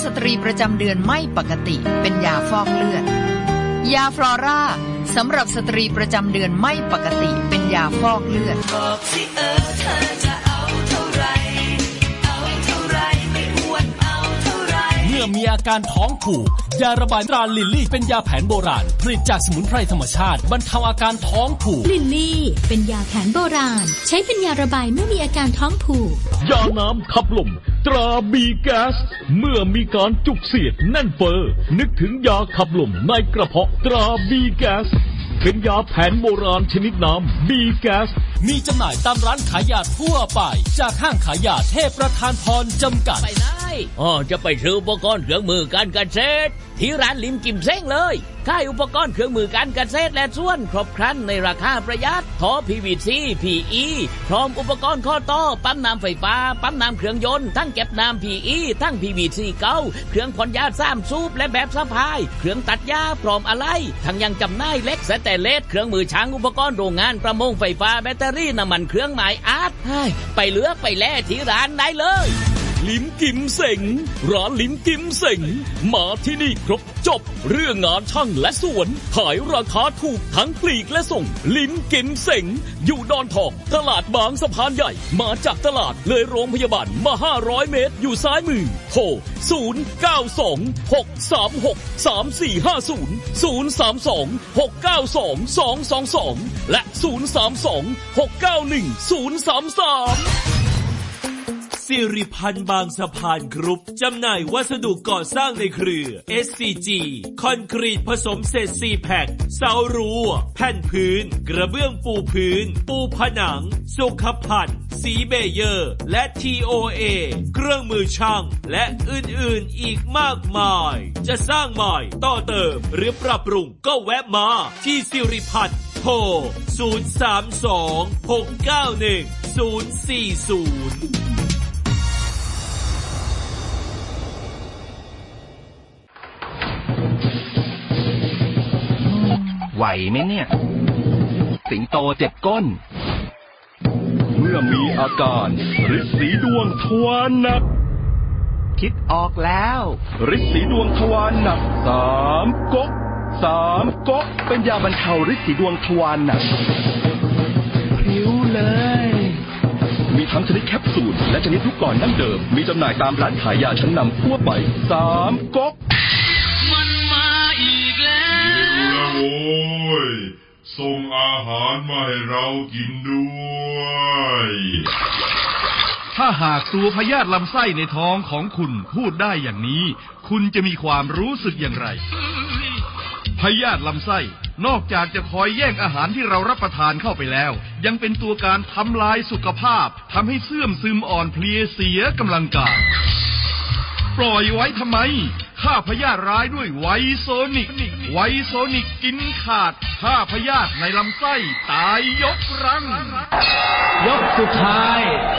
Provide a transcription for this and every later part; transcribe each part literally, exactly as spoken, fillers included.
สตรีประจำเดือนไม่ปกติเป็นยาฟอกเลือดยาฟลอร่าสำหรับสตรีประจำเดือนไม่ปกติเป็นยาฟอกเลือดบอกสิเออเธอจะเอาเท่าไรเอาเท่าไรไม่อ้วนเอาเท่าไรเมื่อมีอาการท้องผูกยาระบายตราลิลลี่เป็นยาแผนโบราณผลิตจากสมุนไพรธรรมชาติบรรเทาอาการท้องผูกลิลลี่เป็นยาแผนโบราณใช้เป็นยาระบายเมื่อมีอาการท้องผูกยาน้ำขับลมตราบีแก๊สเมื่อมีการจุกเสียดแน่นเฟ้อนึกถึงยาขับลมในกระเพาะตราบีแก๊สเป็นยาแผนโบราณชนิดน้ำบีแก๊สมีจำหน่ายตามร้านขายยาทั่วไปจากห้างขายยาเทพประธานพรจำกัดไปไหนอ๋อจะไปซื้ออุปกรณ์เครื่องมือการเกษตรที่ร้านลิมกิมเซ้งเลยขายอุปกรณ์เครื่องมือการเกษตรและส่วนครบครันในราคาประหยัดท่อ พี วี ซี พี อี พร้อมอุปกรณ์ข้อต่อปั๊มน้ำไฟฟ้าปั๊มน้ำเครื่องยนต์ทั้งเก็บน้ำ พี อี ทั้ง พี วี ซี เก่าเครื่องพ่นยาสามสูบและแบบสะพายเครื่องตัดหญ้าพร้อมอะไรทั้งยังจำหน่ายเหล็กสแตนเลสเครื่องมือช่างอุปกรณ์โรงงานประมงไฟฟ้าแบตเตอรี่น้ำมันเครื่องหมายอาร์ตไปเลือกไปแล่ที่ร้านได้เลยลิมกิมเส็งร้านลิมกิมเส็งมาที่นี่ครบจบเรื่องงานช่างและสวนขายราคาถูกทั้งปลีกและส่งลิมกิมเส็งอยู่ดอนทองตลาดบางสะพานใหญ่มาจากตลาดเลยโรงพยาบาลมาห้าร้อยเมตรอยู่ซ้ายมือโทรศูนย์ เก้า สอง หก สาม หก สาม สี่ ห้า ศูนย์ ศูนย์ สาม สอง หก เก้า สอง สอง สอง สองและศูนย์ สาม สอง หก เก้า หนึ่ง ศูนย์ สาม สามสิริพันธ์บางสะพานกรุ๊ปจำหน่ายวัสดุก่อสร้างในเครือ เอส ซี จี คอนกรีตผสมเศษ ซี แพ็ค เสารั้วแผ่นพื้นกระเบื้องปูพื้นปูผนังสุขภัณฑ์สีเบเยอร์และ ที โอ เอ เครื่องมือช่างและอื่นๆอีกมากมายจะสร้างใหม่ต่อเติมหรือปรับปรุงก็แวะมาที่สิริพันธ์โทรศูนย์ สาม สอง หก เก้า หนึ่ง ศูนย์ สี่ ศูนย์ไหวไหมเนี่ยสิงโตเจ็บก้นเมื่อมีอาการฤทธิ์สีดวงทวารหนักคิดออกแล้วฤทธิ์สีดวงทวารหนักสามก๊กสามก๊กเป็นยาบรรเทาฤทธิ์สีดวงทวารหนักพริ้วเลยมีทั้งชนิดแคปซูลและชนิดลูกกลอนดั้งเดิมมีจำหน่ายตามร้านขายยาชั้นนำทั่วไปสามก๊กมันมาอีกแล้วโอ้ยส่งอาหารมาให้เรากินด้วยถ้าหากตัวพยาธิลำไส้ในท้องของคุณพูดได้อย่างนี้คุณจะมีความรู้สึกอย่างไรพยาธิลำไส้นอกจากจะคอยแย่งอาหารที่เรารับประทานเข้าไปแล้วยังเป็นตัวการทำลายสุขภาพทำให้เสื่อมซึมอ่อนเพลียเสียกำลังกายปล่อยไว้ทำไมฆ่าพยาธิร้ายด้วยไวโซนิกไวโซนิกกินขาดฆ่าพยาธิในลำไส้ตายยกรังยกสุดท้าย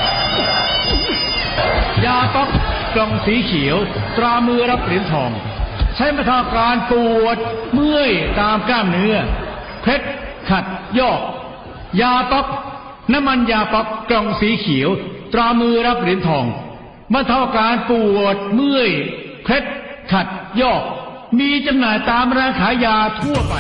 ยาต๊อกกล่องสีเขียวตรามือรับเหรียญทองใช้บรรเทาอาการปวดเมื่อยตามกล้ามเนื้อเคล็ดขัดยอกยาต๊อกน้ำมันยาต๊อกกล่องสีเขียวตรามือรับเหรียญทองบรรเทาอาการปวดเมื่อยเคล็ดขัดยอกมีจำหน่ายตามร้านขายยาทั่วไป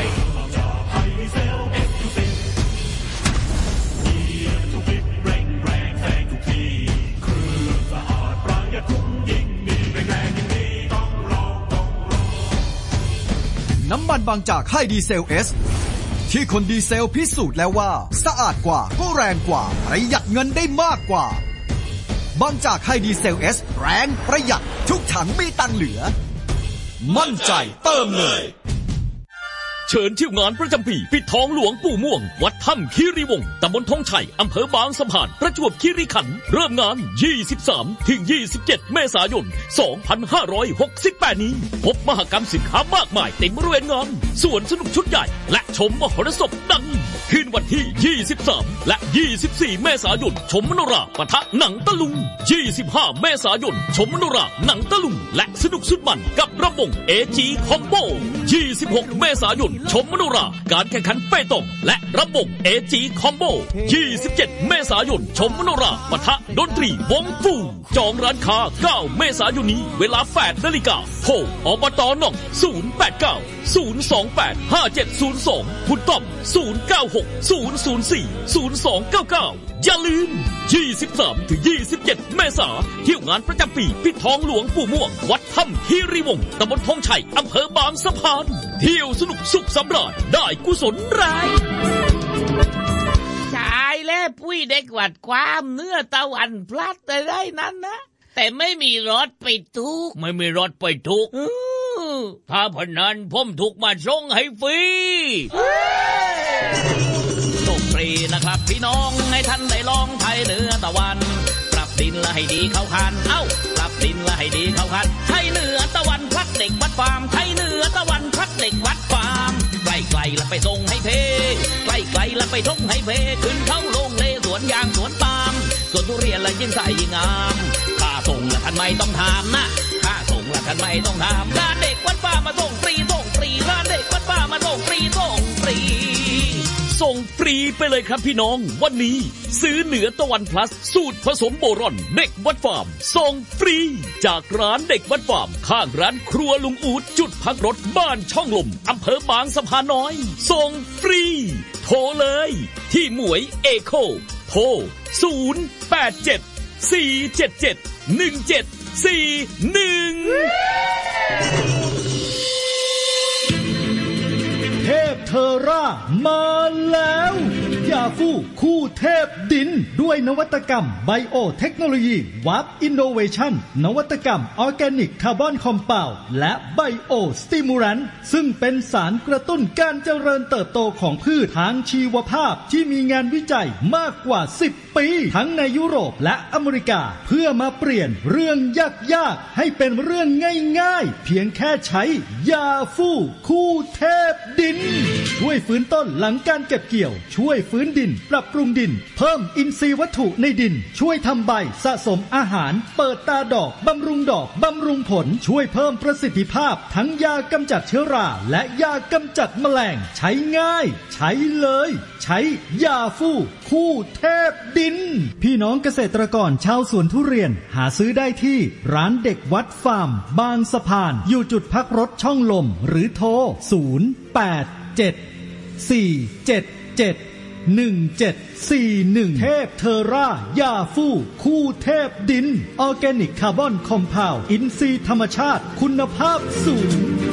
น้ำมันบางจากให้ดีเซล S ที่คนดีเซลพิสูจน์แล้วว่าสะอาดกว่าก็แรงกว่าประหยัดเงินได้มากกว่าบางจากให้ดีเซล S แรงประหยัดทุกถังมีตังเหลือมั่นใจเติมเลยเชิญเที่ยวงานประจำปีปิดทองหลวงปู่ม่วงวัดถ้ำคีรีวงศ์ตำบลทองชัยอำเภอบางสะพานประจวบคีรีขันธ์เริ่มงานยี่สิบสามถึงยี่สิบเจ็ดเมษายนสองพันห้าร้อยหกสิบแปดนี้พบมหกรรมสินค้ามากมายเต็มบริเวณงานสวนสนุกชุดใหญ่และชมมหรสพดังคืนวันที่ยี่สิบสามและยี่สิบสี่เมษายนชมมโนราปะทะหนังตะลุงยี่สิบห้าเมษายนชมมโนราหนังตะลุงและสนุกสุดมันกับระบบ เอ จี คอมโบยี่สิบหกเมษายนชมมโนราการแข่งขันเปตองและระบบ เอ จี คอมโบยี่สิบเจ็ดเมษายนชมมโนราปะทะดนตรีวงฟูจองร้านค้าเก้าเมษายนนี้เวลาแปดนาฬิกาโทรอบต.หนองศูนย์ แปด เก้า ศูนย์ สอง แปด ห้า เจ็ด ศูนย์ สองคุณต้อมศูนย์ เก้า หก ศูนย์ ศูนย์ สี่ ศูนย์ สอง เก้า เก้าอย่าลืม ยี่สิบสามถึงยี่สิบเจ็ด เมษายนเที่ยวงานประจำปีปิดทองหลวงปู่ม่วงวัดถ้ำคีรีวงศ์ตำบลธงชัยอำเภอบางสะพานเที่ยวสนุกสุขสำราญได้กุศลแรงชายและปุ้ยเด็กวัดความเนื้อตะวันพลัดแต่ได้นั้นนะแต่ไม่มีรถไปทุกไม่มีรถไปทุกถ้าพนันผมถูกมาส่งให้ฟรีส่งฟรีนะครับพี่น้องให้ท่านได้ลองไทยเนื้อตะวันปรับดินละให้ดีเข้าคันเอ้าปรับดินละให้ดีเข้าคันไทยเนื้อตะวันพัดเด็กวัดฟาร์มไทยเนื้อตะวันพัดเด็กวัดฟาร์มไกลไกลละไปส่งให้เพไกลไกลละไปส่งให้เพขึ้นเข้าโรงเลสวนยางสวนปาล์มสวนทุเรียนละยิ่งใสยิ่งงามค่าส่งละท่านไม่ต้องถามนะค่าส่งละท่านไม่ต้องถามร้านเด็กวัดฟาร์มมาส่งฟรีส่งฟรีร้านเด็กวัดฟาร์มมาส่งฟรีส่งฟรีส่งฟรีไปเลยครับพี่น้องวันนี้ซื้อเหนือตะวันพลัสสูตรผสมโบรอนเด็กวัดฟาร์มส่งฟรีจากร้านเด็กวัดฟาร์มข้างร้านครัวลุงอูดจุดพักรถบ้านช่องลมอำเภอบางสะพานน้อยส่งฟรีโทรเลยที่หมวยเอโคโทรศูนย์ แปด เจ็ด สี่ เจ็ด เจ็ด หนึ่ง เจ็ด สี่ หนึ่งเทพเทอร่ามาแล้วยาฟูคู่เทพดินด้วยนวัตกรรมไบโอเทคโนโลยีวับอินโนเวชั่นนวัตกรรมออร์แกนิกคาร์บอนคอมเพลและไบโอสติมูลันซึ่งเป็นสารกระตุ้นการเจริญเติบโตของพืชทางชีวภาพที่มีงานวิจัยมากกว่าสิบปีทั้งในยุโรปและอเมริกาเพื่อมาเปลี่ยนเรื่องยากๆให้เป็นเรื่องง่ายๆเพียงแค่ใช้ยาฟูคู่เทพดินช่วยฟื้นต้นหลังการเก็บเกี่ยวช่วยฟื้นดินปรับปรุงดินเพิ่มอินทรีย์วัตถุในดินช่วยทำใบสะสมอาหารเปิดตาดอกบำรุงดอกบำรุงผลช่วยเพิ่มประสิทธิภาพทั้งยากำจัดเชื้อราและยากำจัดแมลงใช้ง่ายใช้เลยใช้ยาฟูคู่เทพดินพี่น้องเกษตรกรชาวสวนทุเรียนหาซื้อได้ที่ร้านเด็กวัดฟาร์มบางสะพานอยู่จุดพักรถช่องลมหรือโทรศูนย์ แปด เจ็ด สี่ เจ็ด เจ็ด หนึ่ง เจ็ด สี่ หนึ่งเทพเทอร่ายาฟูคู่เทพดินออร์แกนิกคาร์บอนคอมเพลอินทรีย์ธรรมชาติคุณภาพสูง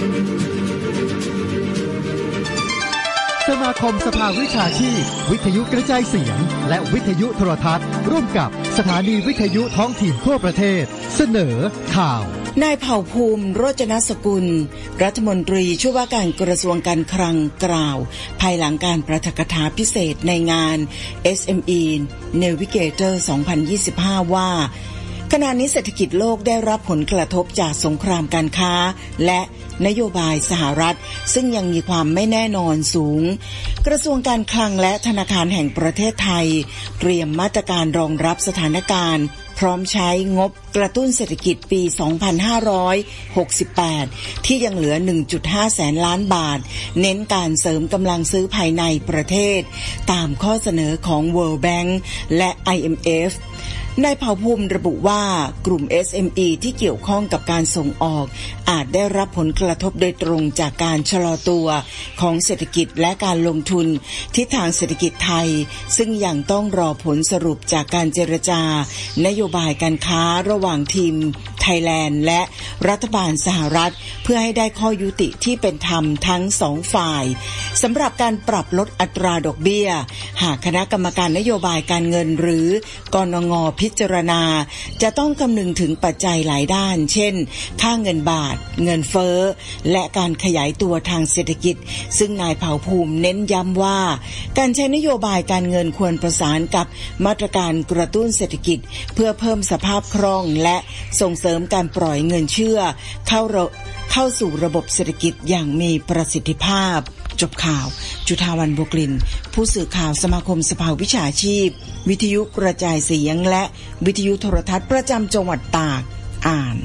สมาคมสภาวิชาชีพวิทยุกระจายเสียงและวิทยุโทรทัศน์ร่วมกับสถานีวิทยุท้องถิ่นทั่วประเทศเสนอข่าวนายเผ่าภูมิโรจนสกุลรัฐมนตรีช่วยว่าการกระทรวงการคลังกล่าวภายหลังการปราฐกถาพิเศษในงาน เอส เอ็ม อี Navigator สองพันยี่สิบห้า ว่าขณะนี้เศรษฐกิจโลกได้รับผลกระทบจากสงครามการค้าและนโยบายสหรัฐซึ่งยังมีความไม่แน่นอนสูงกระทรวงการคลังและธนาคารแห่งประเทศไทยเตรียมมาตรการรองรับสถานการณ์พร้อมใช้งบกระตุ้นเศรษฐกิจปี สองพันห้าร้อยหกสิบแปด ที่ยังเหลือ หนึ่งจุดห้า แสนล้านบาทเน้นการเสริมกำลังซื้อภายในประเทศตามข้อเสนอของ World Bank และ ไอ เอ็ม เอฟนายเผ่าภูมิระบุว่ากลุ่ม เอส เอ็ม อี ที่เกี่ยวข้องกับการส่งออกอาจได้รับผลกระทบโดยตรงจากการชะลอตัวของเศรษฐกิจและการลงทุนทิศทางเศรษฐกิจไทยซึ่งยังต้องรอผลสรุปจากการเจรจานโยบายการค้าระหว่างทีมไทยแลนด์และรัฐบาลสหรัฐเพื่อให้ได้ข้อยุติที่เป็นธรรมทั้งสองฝ่ายสำหรับการปรับลดอัตราดอกเบี้ยหากคณะกรรมการนโยบายการเงินหรือกนง.พิจารณาจะต้องคำนึงถึงปัจจัยหลายด้านเช่นค่าเงินบาทเงินเฟ้อและการขยายตัวทางเศรษฐกิจซึ่งนายเผ่าภูมิเน้นย้ำว่าการใช้นโยบายการเงินควรประสานกับมาตรการกระตุ้นเศรษฐกิจเพื่อเพิ่มสภาพคล่องและส่งเสริมการปล่อยเงินเชื่อเข้าเข้าสู่ระบบเศรษฐกิจอย่างมีประสิทธิภาพจบข่าวจุฑาวันบุกลินผู้สื่อข่าวสมาคมสภาวิชาชีพวิทยุกระจายเสียงและวิทยุโทรทัศน์ประจำจังหวัดตากอ่าน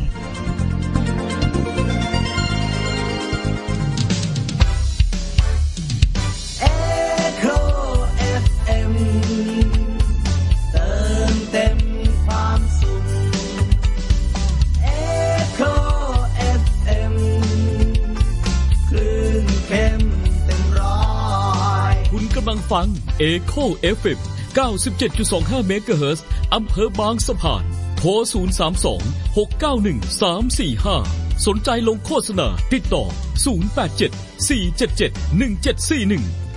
เอโค เอฟ เอ็ม เติำลังฟัง Echo เอฟ เอ็ม เก้าสิบเจ็ดจุดสองห้า เมกะเฮิรตซ์อำเภอบางสะพานโทรศูนย์ สาม สอง หก เก้า หนึ่ง สาม สี่ ห้าสนใจลงโฆษณาติดต่อศูนย์ แปด เจ็ด สี่ เจ็ด เจ็ด หนึ่ง เจ็ด สี่ หนึ่ง